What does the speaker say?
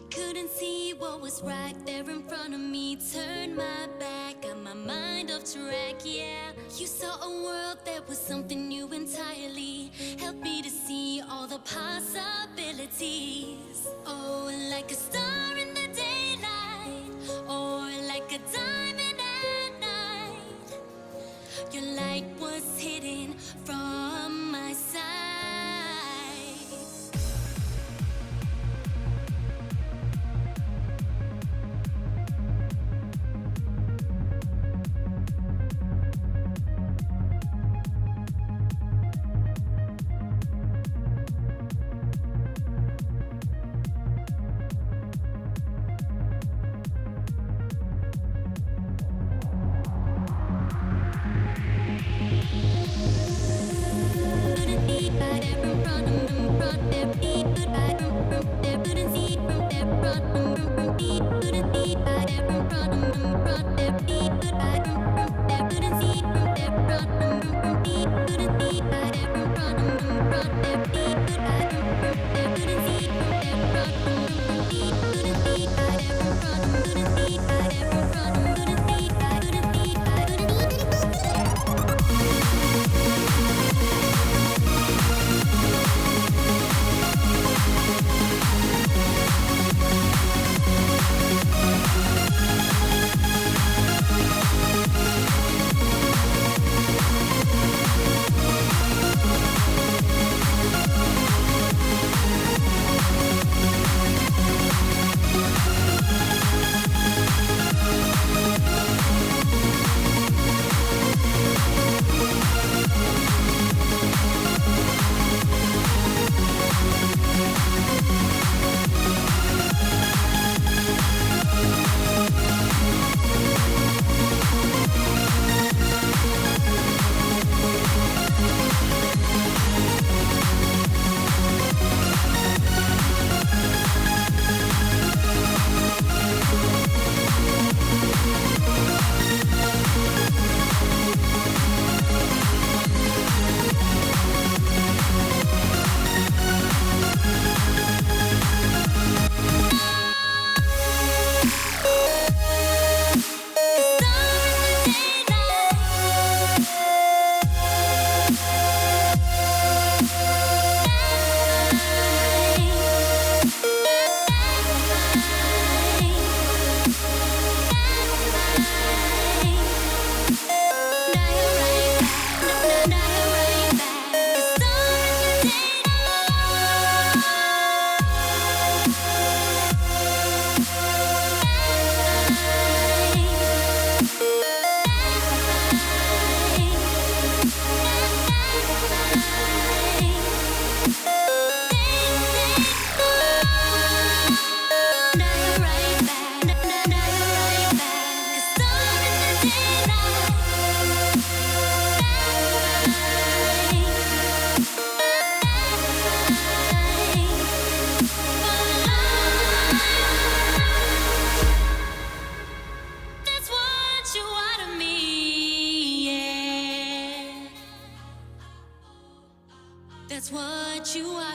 Couldn't see what was right there in front of me. Turned my back, got my mind off track, yeah. You saw a world that was something new entirely. Helped me to see all the possibilities. Oh, like a star in the daylight, or like a diamond at night. Your light was hidden from my sight. That's what you are.